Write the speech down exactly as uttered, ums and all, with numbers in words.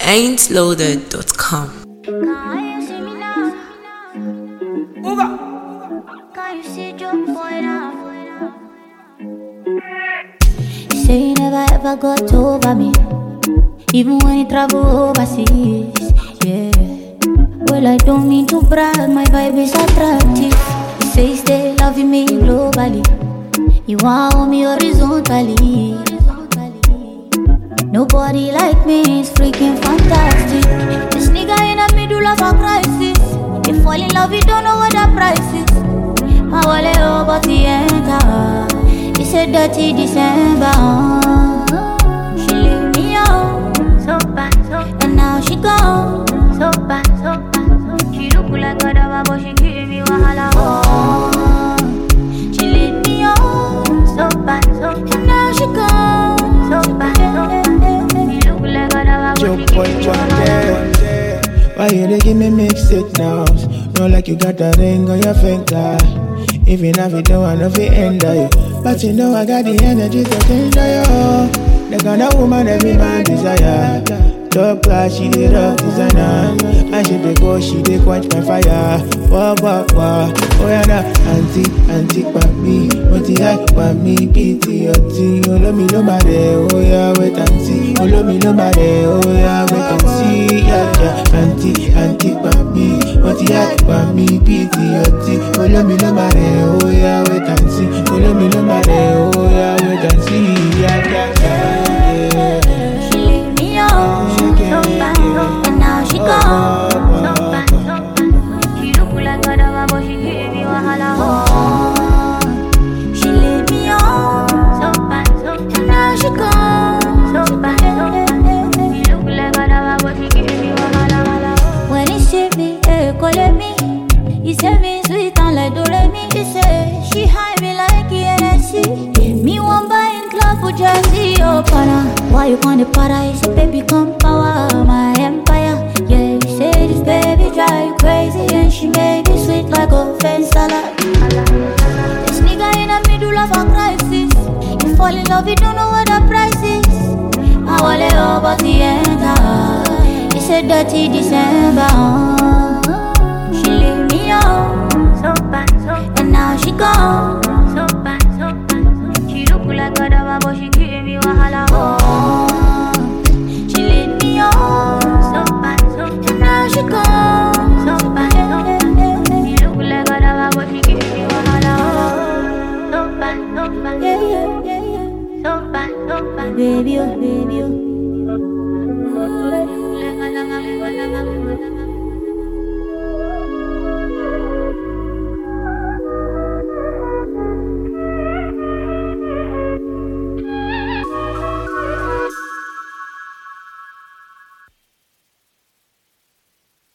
ain't loaded dot com. You say you never ever got over me, even when you travel overseas, yeah. Well, I don't mean to brag, my vibe is attractive. You say you stay loving me globally, you want hold me horizontally. Nobody like me is freaking fantastic. This nigga in the middle of a crisis. You fall in love, you don't know what the price is. My wallet over the enter. It's a dirty December. She leave me on, so bad, so bad. And now she gone, so bad, so bad. She look like a dava, but she giving me wahala. Oh, she leave me on, so bad, so bad. And now she gone, so bad, so bad. She look like a dava, but she giving me wahala. Why you dey give me mixed signals? Know like you got a ring on your finger. Even if you don't want to end you, but you know I got the energy to change you. The kind of woman every man desire. Top class, she did rock designer. And she dey go, she dey quench my fire. Wah, wah, wah. Oh yeah, nah. Auntie, auntie, papi. What the heck, papi, pity, oti. Oh, love me, no matter. Oh yeah, wait and see. Oh, love me, no matter. Oh yeah, wait and see. Yeah, yeah. Auntie, auntie, papi. What the heck, papi, pity, oti. Oh, love me, no matter. Oh yeah, wait and see. Oh, love me, no matter. Oh yeah, wait and see. Yeah, yeah, yeah, yeah. She leave me on. So bad, and now she gone. So bad, so bad. She look like a dava, but she give me wahala. Oh, she leave me on. So bad, so bad. And now she gone. So bad, so bad. She look like a dava, but she give me wahala. When he see me, eh, call me. He say me sweet and like Doremi. He say she high me like E N S C. Me one buy in club for Jersey, oh para. Why you on the paradise, baby, come power my empire. Yeah, you say this baby drive you crazy, and she make it sweet like a fence salad. This nigga in the middle of a crisis. You fall in love, you don't know what the price is. I wallet over the enter. It's a dirty December. She leave me on, so bad, so bad. And now she gone.